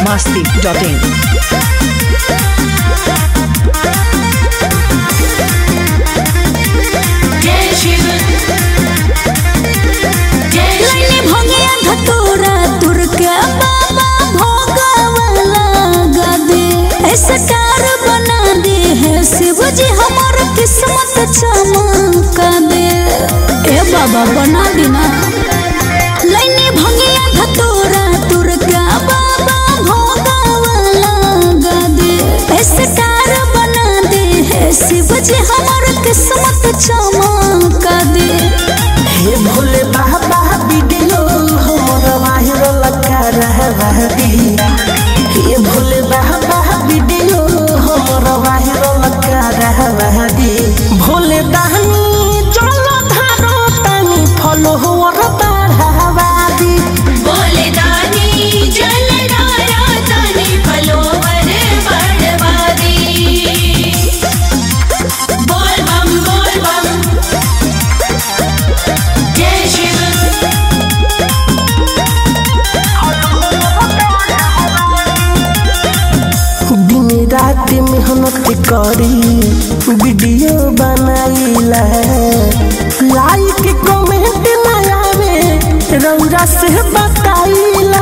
biharmasti.in। Star बना दे है शिव जी हमारा किस्मत चमका दे। ए बाबा बना देना लाइने भंगिया धतोरा तुर का बाबा भोगा वाला गा दे। स्टार बना दे है शिव जी हमारा किस्मत चमका दे। हे भोले बाबा वीडियो हमारा वायरल कर रहा दी। हे भोले बाबा वीडियो हमारा वायरल कर रहा दी। भोले दानी चलो धारो तानी फॉलोअर बढ़ावा दी। भोले दानी जल धारा तानी फॉलोअर बढ़वा दी। बोल बम जय शिव। दिन रात मेहनत करी वीडियो बनाईला। लाइक कमेंट ना आवे रौरा से बताईला।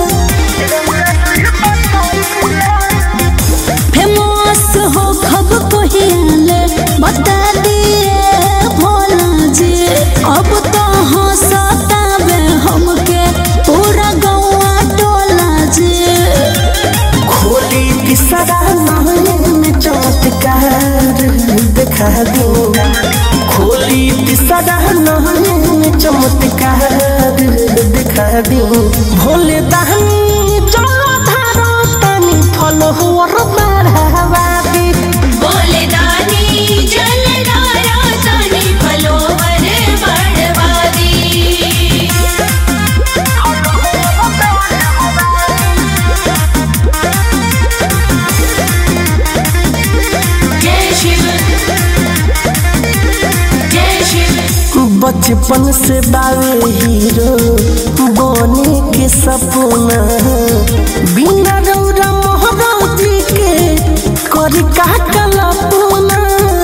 फेमस हो खब कहिले बता दिए भोला जी। अब तो हंसतावे हमके पूरा गौवा टोला जी। खोली किसरा में चमत्कार दिखा दो। खोली किसरा में चमत्कार दिखा दो। भोले दानी चलो धारो तानी फॉलोअर बढ़ावा दी। भोले दानी जल धारा तानी फॉलोअर बढ़वा दी। बचपन से बावे हीरो बने के सपना। बिना रौरा मोहब्बती के करी का कल्पना।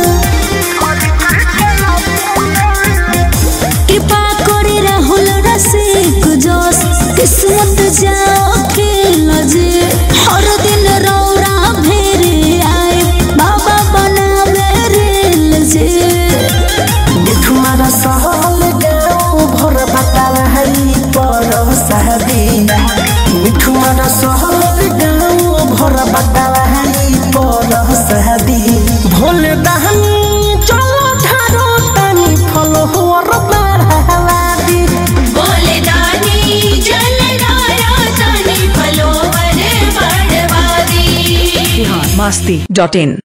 कृपा करे राहुल रसिक जोश किस्मत जाओ के लजे। हर दिन रौरा भेरे आए बाबा बना मेरे लजे। तुम्हारा सहल गाँव भर बतावा है पर शादी। तुम्हारा सहल गाँव भर बतावा है पर शादी। भोले दानी चलो धारो तानी फॉलोअर बढ़ावा दी। भोले दानी जल धारा तानी फॉलोअर बढ़वा दी। biharmasti.in।